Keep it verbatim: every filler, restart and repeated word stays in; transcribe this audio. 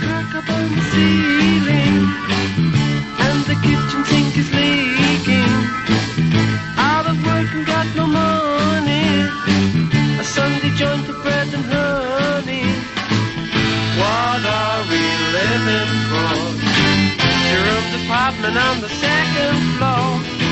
crack up on the ceiling, and the kitchen sink is leaking. Out of work and got no money, a Sunday joint of bread and honey. What are we living for? Your room's apartment on the second floor.